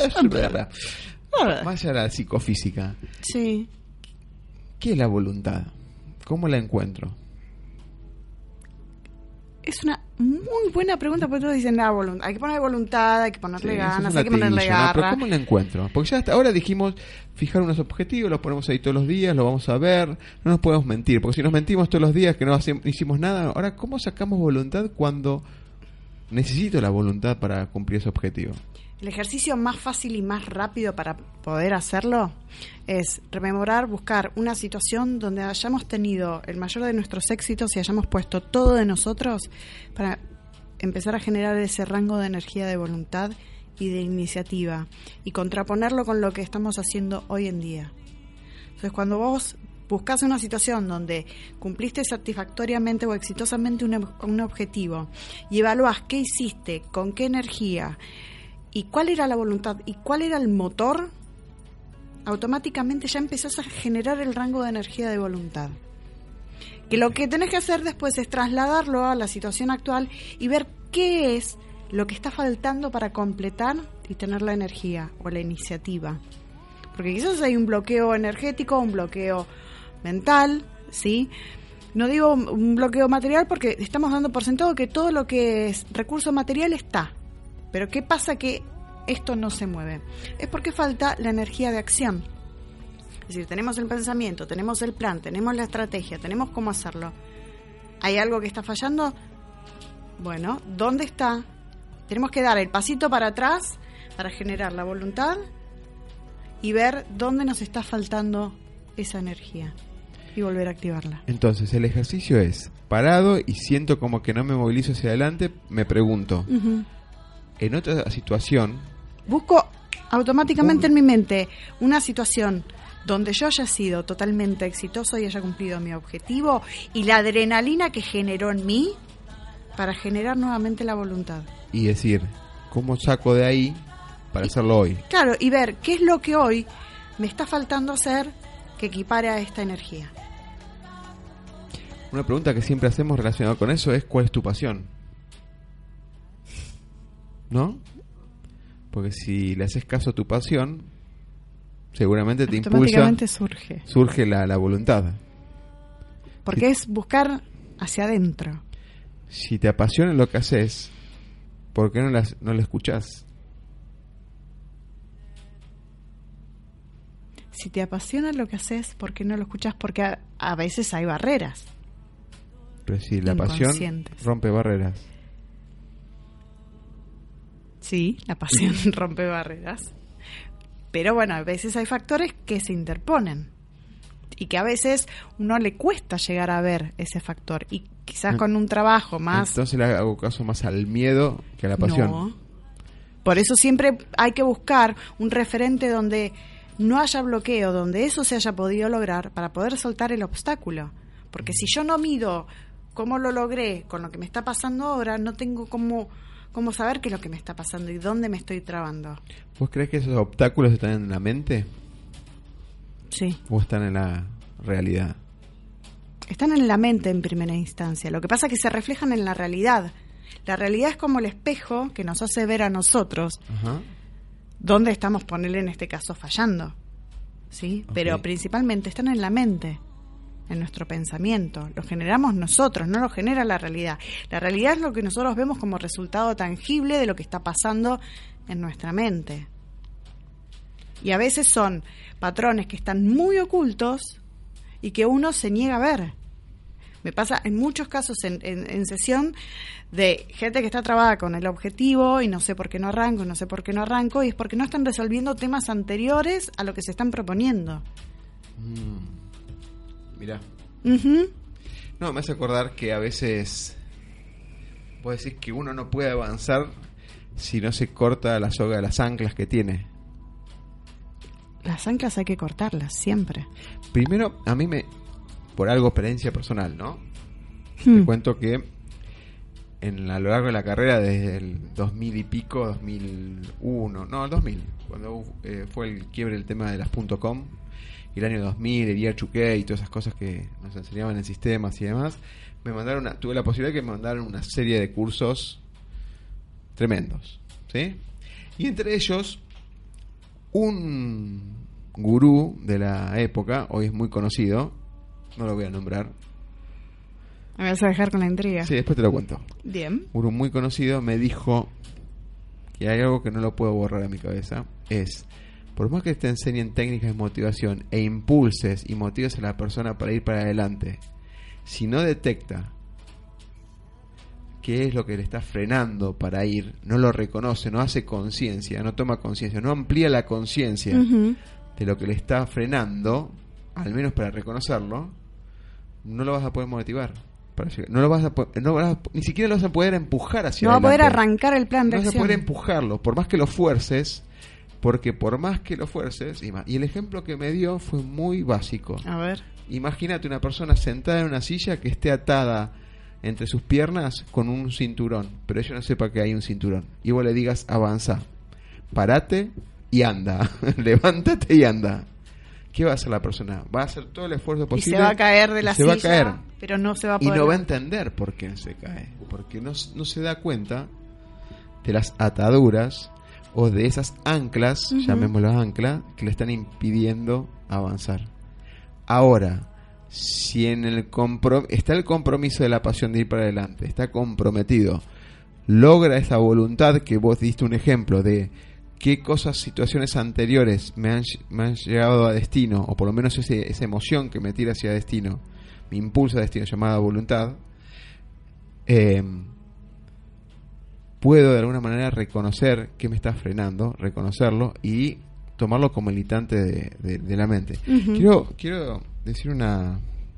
más allá de la psicofísica. Sí. ¿Qué es la voluntad? ¿Cómo la encuentro? Es una muy buena pregunta, porque todos dicen, hay que poner voluntad, hay que ponerle ganas, hay que ponerle garra. Pero ¿cómo la encuentro? Porque ya hasta ahora dijimos fijar unos objetivos, los ponemos ahí todos los días, lo vamos a ver, no nos podemos mentir, porque si nos mentimos todos los días que no hicimos nada, ahora ¿cómo sacamos voluntad cuando necesito la voluntad para cumplir ese objetivo? El ejercicio más fácil y más rápido para poder hacerlo es rememorar, buscar una situación donde hayamos tenido el mayor de nuestros éxitos y hayamos puesto todo de nosotros para empezar a generar ese rango de energía de voluntad y de iniciativa y contraponerlo con lo que estamos haciendo hoy en día. Entonces, cuando vos buscás una situación donde cumpliste satisfactoriamente o exitosamente un objetivo y evaluás qué hiciste, con qué energía y cuál era la voluntad y cuál era el motor, automáticamente ya empezás a generar el rango de energía de voluntad. Que lo que tenés que hacer después es trasladarlo a la situación actual y ver qué es lo que está faltando para completar y tener la energía o la iniciativa. Porque quizás hay un bloqueo energético, un bloqueo mental, ¿sí? No digo un bloqueo material porque estamos dando por sentado que todo lo que es recurso material está. Pero ¿qué pasa que esto no se mueve? Es porque falta la energía de acción. Es decir, tenemos el pensamiento, tenemos el plan, tenemos la estrategia, tenemos cómo hacerlo. ¿Hay algo que está fallando? Bueno, ¿dónde está? Tenemos que dar el pasito para atrás para generar la voluntad y ver dónde nos está faltando esa energía y volver a activarla. Entonces, el ejercicio es parado y siento como que no me movilizo hacia adelante, me pregunto... En otra situación, busco automáticamente en mi mente una situación donde yo haya sido totalmente exitoso y haya cumplido mi objetivo y la adrenalina que generó en mí para generar nuevamente la voluntad. Y decir, ¿cómo saco de ahí para hacerlo hoy? Claro, y ver qué es lo que hoy me está faltando hacer que equipare a esta energía. Una pregunta que siempre hacemos relacionada con eso es: ¿cuál es tu pasión? ¿No? Porque si le haces caso a tu pasión, seguramente te impulsa, automáticamente surge la voluntad. porque es buscar hacia adentro. Si te apasiona lo que haces, ¿por qué no lo escuchás? Si te apasiona lo que haces, ¿por qué no lo escuchas? Porque a veces hay barreras. Pero si la pasión Inconscientes. rompe barreras. Sí, la pasión rompe barreras. Pero bueno, a veces hay factores que se interponen y que a veces uno le cuesta llegar a ver ese factor. Y quizás con un trabajo más... Entonces le hago caso más al miedo que a la pasión. No. Por eso siempre hay que buscar un referente donde no haya bloqueo, donde eso se haya podido lograr para poder soltar el obstáculo. Porque si yo no mido cómo lo logré con lo que me está pasando ahora, no tengo cómo saber qué es lo que me está pasando y dónde me estoy trabando. ¿Vos crees que esos obstáculos están en la mente Sí. o están en la realidad? Están en la mente en primera instancia. Lo que pasa es que se reflejan en la realidad. La realidad es como el espejo que nos hace ver a nosotros Ajá. dónde estamos, ponerle en este caso, fallando. ¿Sí? Ok. Pero principalmente están en la mente, en nuestro pensamiento. Lo generamos nosotros, no lo genera la realidad. La realidad es lo que nosotros vemos como resultado tangible de lo que está pasando en nuestra mente. Y a veces son patrones que están muy ocultos y que uno se niega a ver. Me pasa en muchos casos en sesión de gente que está trabada con el objetivo y no sé por qué no arranco, y es porque no están resolviendo temas anteriores a lo que se están proponiendo. Mirá. Ujú. No, me hace acordar que a veces vos decís que uno no puede avanzar si no se corta la soga de las anclas que tiene. Las anclas hay que cortarlas siempre. Primero, a mí por algo experiencia personal, ¿no? Te cuento que a lo largo de la carrera, desde el 2000 y pico, 2001, no, el 2000, cuando fue el quiebre del tema de las .com, y el año 2000, el Y2K y todas esas cosas que nos enseñaban en sistemas y demás, tuve la posibilidad de que me mandaran una serie de cursos tremendos, ¿sí? Y entre ellos, un gurú de la época, hoy es muy conocido, no lo voy a nombrar. Me vas a dejar con la intriga. Sí, después te lo cuento. Bien. Uno muy conocido me dijo que hay algo que no lo puedo borrar de mi cabeza. Es, por más que te enseñen técnicas de motivación e impulses y motives a la persona para ir para adelante, si no detecta qué es lo que le está frenando para ir, no lo reconoce, no hace conciencia, no toma conciencia, no amplía la conciencia de lo que le está frenando, al menos para reconocerlo, no lo vas a poder motivar. Ni siquiera lo vas a poder empujar hacia No va a adelante. poder arrancar el plan de No vas a acción. poder empujarlo, por más que lo fuerces, porque por más que lo fuerces, y el ejemplo que me dio fue muy básico. A ver. Imagínate una persona sentada en una silla que esté atada entre sus piernas con un cinturón, pero ella no sepa que hay un cinturón, y vos le digas avanza, parate y anda, levántate y anda. ¿Qué va a hacer la persona? Va a hacer todo el esfuerzo Y posible. se va a caer de la se silla, va a caer. pero no se va a Y poder. no va a entender por qué se cae. Porque no se da cuenta de las ataduras o de esas anclas, llamémoslas anclas, que le están impidiendo avanzar. Ahora, si en está el compromiso de la pasión de ir para adelante, está comprometido, logra esa voluntad que vos diste un ejemplo de qué cosas, situaciones anteriores me han llegado a destino, o por lo menos esa emoción que me tira hacia destino, me impulsa a destino, llamada voluntad, puedo de alguna manera reconocer qué me está frenando, reconocerlo y tomarlo como el instante de la mente. Quiero decir una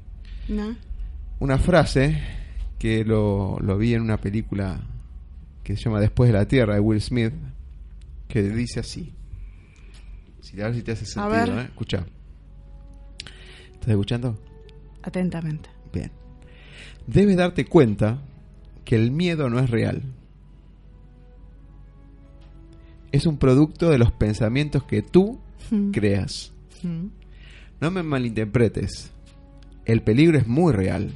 frase que lo vi en una película que se llama Después de la Tierra, de Will Smith, que dice así. A ver si te hace sentido, ¿eh? Escucha. ¿Estás escuchando? Atentamente. Bien. Debes darte cuenta que el miedo no es real. Es un producto de los pensamientos que tú creas. No me malinterpretes. El peligro es muy real.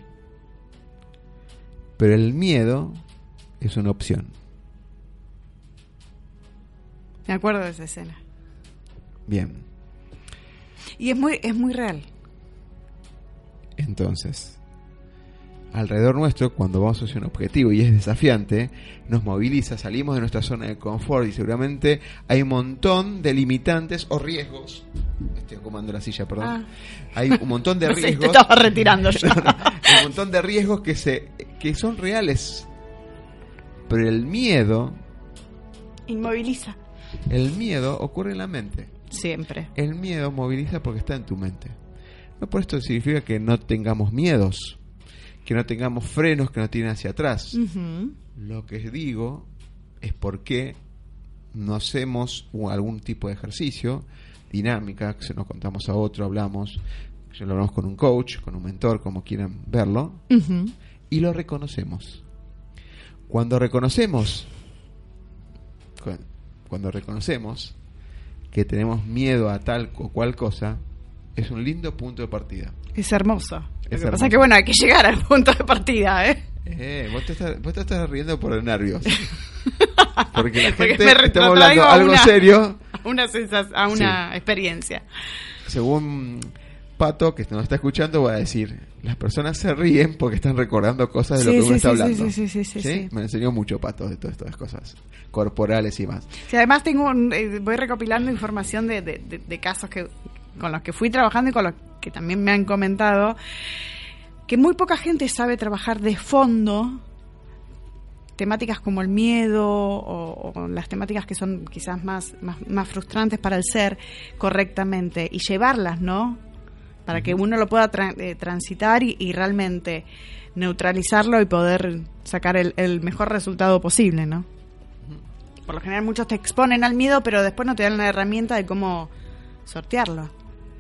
Pero el miedo es una opción. Me acuerdo de esa escena. Bien. Y es muy real. Entonces, alrededor nuestro, cuando vamos hacia un objetivo y es desafiante, nos moviliza, salimos de nuestra zona de confort y seguramente hay un montón de limitantes o riesgos. Estoy acomodando la silla, perdón. Hay un montón de riesgos. Te estaba retirando yo. Hay un montón de riesgos que son reales. Pero el miedo Inmoviliza. El miedo ocurre en la mente. Siempre. El miedo moviliza porque está en tu mente. No por esto significa que no tengamos miedos, que no tengamos frenos que nos tiren hacia atrás. Uh-huh. Lo que digo es por qué no hacemos algún tipo de ejercicio, dinámica, que se nos contamos a otro, hablamos, lo hablamos con un coach, con un mentor, como quieran verlo, Uh-huh. y lo reconocemos. Cuando reconocemos que tenemos miedo a tal o cual cosa, es un lindo punto de partida. Es hermoso. Lo que hermoso. pasa es que, bueno, hay que llegar al punto de partida, ¿eh? Vos te estás riendo por los nervios. Porque la Porque gente me estamos retrotraigo hablando a algo una- serio. A una experiencia. Según Pato, que nos está escuchando, va a decir: las personas se ríen porque están recordando cosas de lo que uno está hablando. Sí. Me enseñó mucho Pato de todas estas cosas corporales y más. Sí, además voy recopilando información de casos con los que fui trabajando y con los que también me han comentado, que muy poca gente sabe trabajar de fondo temáticas como el miedo o las temáticas que son quizás más frustrantes para el ser correctamente y llevarlas, ¿no? Para que uno lo pueda transitar y realmente neutralizarlo y poder sacar el mejor resultado posible, ¿no? Por lo general muchos te exponen al miedo, pero después no te dan la herramienta de cómo sortearlo.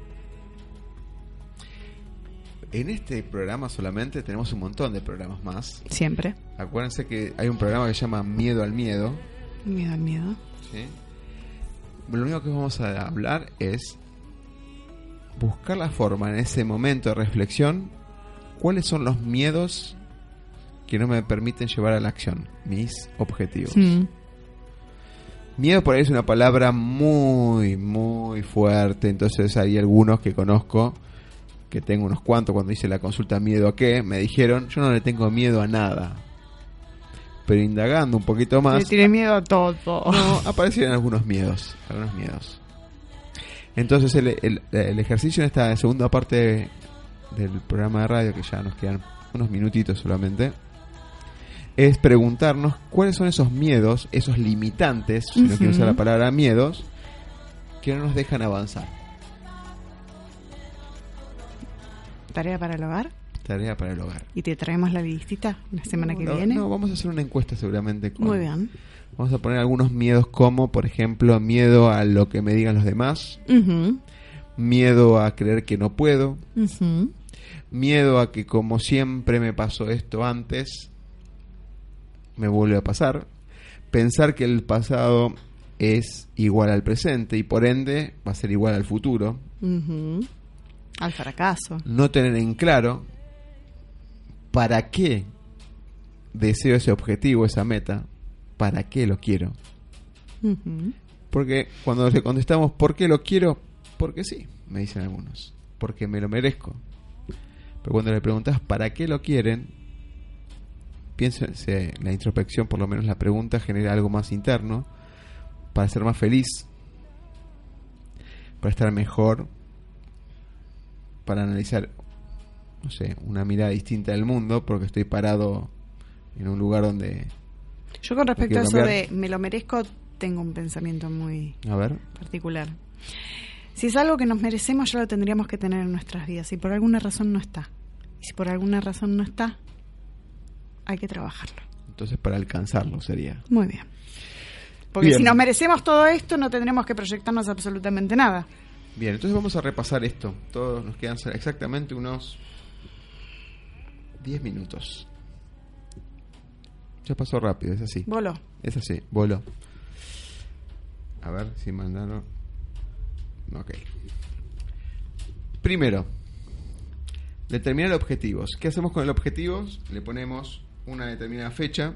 En este programa solamente tenemos un montón de programas más. Siempre. Acuérdense que hay un programa que se llama Miedo al Miedo. Miedo al miedo. ¿Sí? Lo único que vamos a hablar es buscar la forma en ese momento de reflexión, cuáles son los miedos que no me permiten llevar a la acción mis objetivos. Miedo por ahí es una palabra muy, muy fuerte, entonces hay algunos que conozco, que tengo unos cuantos, cuando hice la consulta ¿miedo a qué? Me dijeron: yo no le tengo miedo a nada. Pero indagando un poquito más, Le tiene miedo a todo. no, aparecieron algunos miedos. Entonces el ejercicio en esta segunda parte del programa de radio, que ya nos quedan unos minutitos solamente, es preguntarnos cuáles son esos miedos, esos limitantes, si no quiero usar la palabra miedos, que no nos dejan avanzar. Tarea para el hogar. Tarea para el hogar. Y te traemos la listita la semana que No, viene. no, vamos a hacer una encuesta seguramente. Muy bien. Vamos a poner algunos miedos como, por ejemplo, miedo a lo que me digan los demás, Uh-huh. miedo a creer que no puedo, Uh-huh. miedo a que como siempre me pasó esto antes, me vuelve a pasar, pensar que el pasado es igual al presente y por ende va a ser igual al futuro, Uh-huh. Al fracaso. no tener en claro para qué deseo ese objetivo, esa meta, para qué lo quiero. Uh-huh. Porque cuando le contestamos ¿por qué lo quiero? Porque sí, me dicen algunos, porque me lo merezco. Pero cuando le preguntas ¿para qué lo quieren? Piénsense, la introspección, por lo menos la pregunta, genera algo más interno, para ser más feliz, para estar mejor, para analizar, no sé, una mirada distinta del mundo, porque estoy parado en un lugar donde... Yo con respecto a quiero eso cambiar. de me lo merezco, tengo un pensamiento muy A ver, particular. Si es algo que nos merecemos, ya lo tendríamos que tener en nuestras vidas. Y por alguna razón no está. Y si por alguna razón no está, hay que trabajarlo. entonces para alcanzarlo sería... Muy bien. Porque Bien. si nos merecemos todo esto, no tendremos que proyectarnos absolutamente nada. Bien, entonces vamos a repasar esto. Todos nos quedan exactamente unos 10 minutos. Ya pasó rápido, es así. Voló. Es así, voló. A ver si mandaron... Ok. Primero, determinar objetivos. ¿Qué hacemos con el objetivo? Le ponemos una determinada fecha.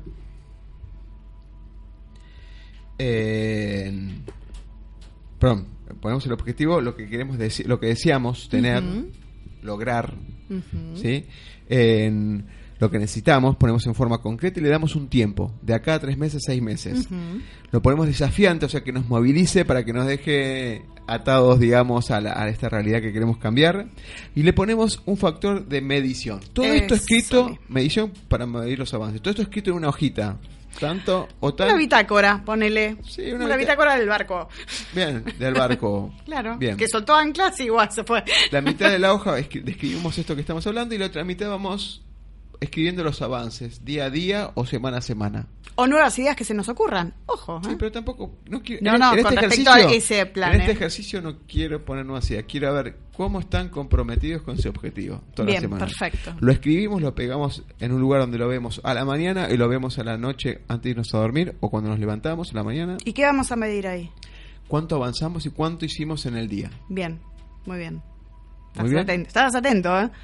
Perdón, ponemos el objetivo, lo que queremos decir, lo que deseamos tener, lograr, ¿sí? Lo que necesitamos, ponemos en forma concreta y le damos un tiempo, de acá a 3 meses, 6 meses. Lo ponemos desafiante, o sea, que nos movilice para que nos deje atados, digamos, a esta realidad que queremos cambiar. Y le ponemos un factor de medición. Todo esto escrito, medición para medir los avances. Todo esto escrito en una hojita. Tanto o tal. Una bitácora, ponele. Sí, una bitácora del barco. Bien, del barco. Claro. Bien. Que soltó anclas y igual se fue. La mitad de la hoja describimos esto que estamos hablando y la otra mitad vamos escribiendo los avances día a día o semana a semana. O nuevas ideas que se nos ocurran. Ojo. Sí, pero tampoco. No, quiero, no, en con este respecto a ese plan. En este ejercicio no quiero poner nuevas ideas. Quiero ver cómo están comprometidos con ese objetivo. Toda Bien, la semana. Perfecto. Lo escribimos, lo pegamos en un lugar donde lo vemos a la mañana y lo vemos a la noche antes de irnos a dormir o cuando nos levantamos a la mañana. ¿Y qué vamos a medir ahí? ¿Cuánto avanzamos y cuánto hicimos en el día? Bien, muy bien. Muy bien. Estabas atento, ¿eh?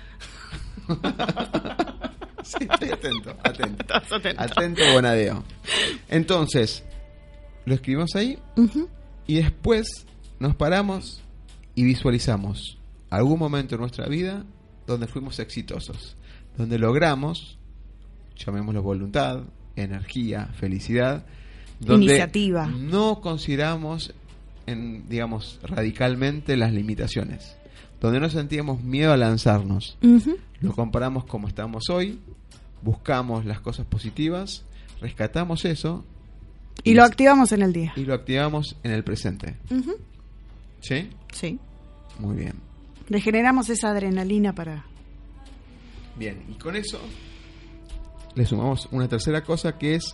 Sí, estoy atento. Atento, bonadeo. Entonces, lo escribimos ahí y después nos paramos y visualizamos algún momento en nuestra vida donde fuimos exitosos, donde logramos, llamémoslo voluntad, energía, felicidad, donde iniciativa. No consideramos, digamos, radicalmente las limitaciones, donde no sentíamos miedo a lanzarnos. Lo comparamos como estamos hoy, buscamos las cosas positivas, rescatamos eso y lo activamos en el día. Y lo activamos en el presente. ¿Sí? Sí. Muy bien. Le generamos esa adrenalina para... Bien, y con eso le sumamos una tercera cosa que es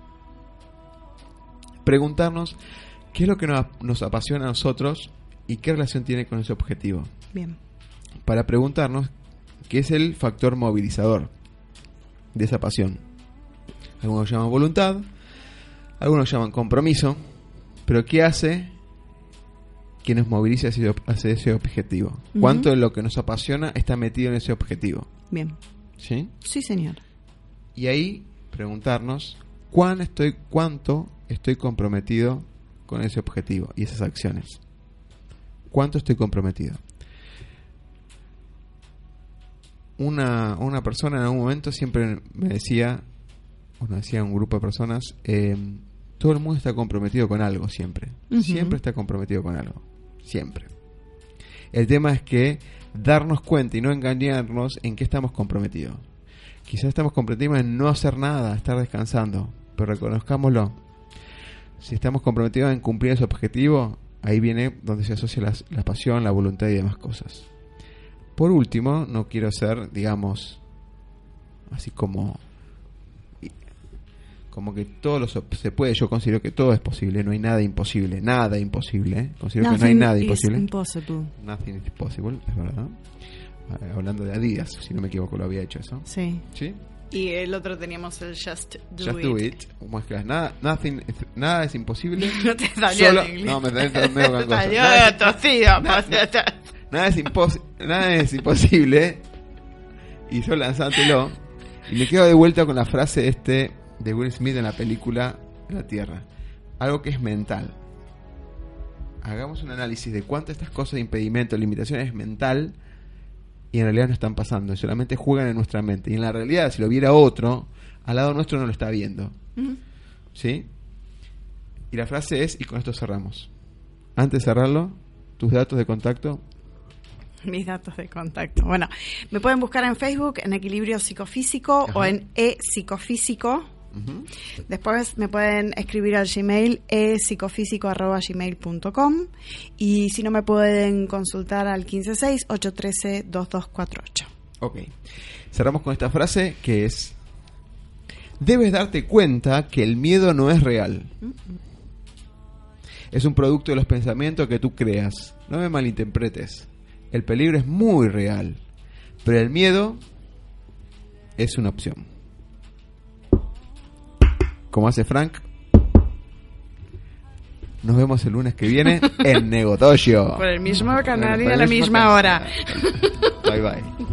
preguntarnos qué es lo que nos apasiona a nosotros y qué relación tiene con ese objetivo. Bien. Para preguntarnos qué es el factor movilizador de esa pasión. Algunos llaman voluntad, algunos llaman compromiso, pero ¿qué hace que nos movilice hacia ese objetivo? ¿Cuánto de lo que nos apasiona está metido en ese objetivo? Bien. ¿Sí? Sí, señor. Y ahí preguntarnos cuánto estoy comprometido con ese objetivo y esas acciones. ¿Cuánto estoy comprometido? Una persona en algún momento siempre me decía, o nos decía un grupo de personas, todo el mundo está comprometido con algo siempre. Siempre está comprometido con algo. Siempre. El tema es que darnos cuenta y no engañarnos en qué estamos comprometidos. Quizás estamos comprometidos en no hacer nada, estar descansando, pero reconozcámoslo. Si estamos comprometidos en cumplir ese objetivo, ahí viene donde se asocia la pasión, la voluntad y demás cosas. Por último, no quiero ser, digamos, así como que todo se puede. Yo considero que todo es posible, no hay nada imposible. Considero que no hay nada imposible. Nothing is possible, es verdad. Hablando de Adidas, si no me equivoco, lo había hecho eso. Sí. ¿Sí? Y el otro teníamos el Just Do It. Nada es imposible. No te salió el inglés. No, me salió medio gangoso. Nada es imposible. Y yo lanzándolo. Y me quedo de vuelta con la frase de Will Smith en la película La Tierra. Algo que es mental. Hagamos un análisis de cuántas estas cosas de impedimento, limitaciones es mental y en realidad no están pasando, y solamente juegan en nuestra mente. Y en la realidad, si lo viera otro, al lado nuestro no lo está viendo. ¿Sí? Y la frase es, y con esto cerramos. Antes de cerrarlo, tus datos de contacto. Mis datos de contacto. Bueno, me pueden buscar en Facebook en Equilibrio Psicofísico o en ePsicofísico. Después me pueden escribir al Gmail epsicofísico@gmail.com y si no me pueden consultar al 156-813-2248. Ok. Cerramos con esta frase que es: debes darte cuenta que el miedo no es real. Es un producto de los pensamientos que tú creas. No me malinterpretes. El peligro es muy real, pero el miedo es una opción. Como hace Frank, Nos vemos el lunes que viene en Negotocio. Por el mismo canal y a la misma hora. Bye bye.